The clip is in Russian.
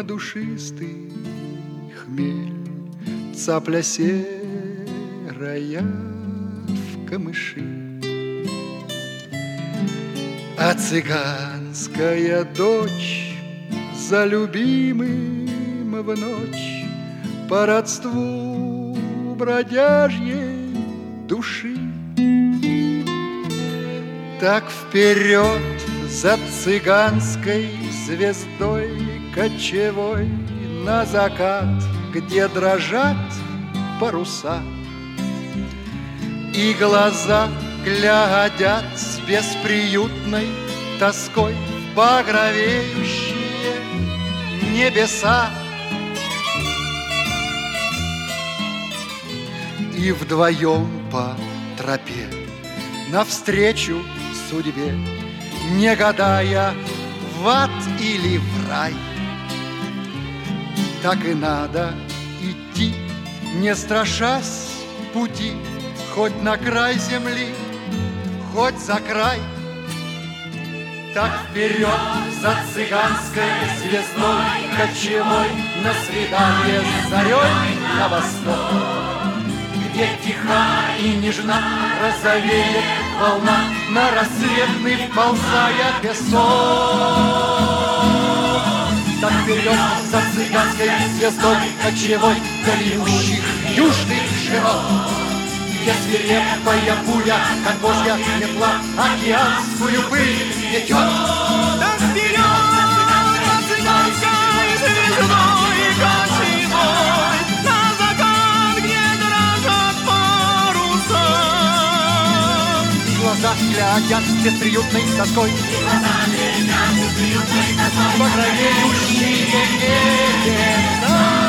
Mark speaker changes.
Speaker 1: на душистый хмель, цапля серая в камыши. А цыганская дочь за любимым в ночь по родству бродяжьей души. Так вперед за цыганской звездой кочевой на закат, где дрожат паруса, и глаза глядят с бесприютной тоской в багровеющие небеса. И вдвоем по тропе навстречу судьбе, не гадая, в ад или в рай, так и надо идти, не страшась пути, хоть на край земли, хоть за край. Так вперед за цыганской звездой кочевой на свидание с зарей на восток, где тиха и нежна розовеет волна, на рассветный вползая песок. Так вперед за цыганской звездой кочевой дальющих южных широт, где свирепая буря, как божья метла, океанскую пыль метет.
Speaker 2: Так вперед за цыганской звездой кочевой на закат, где дрожат паруса.
Speaker 1: Глаза глядят с бесприютной тоской, багровеющие небеса.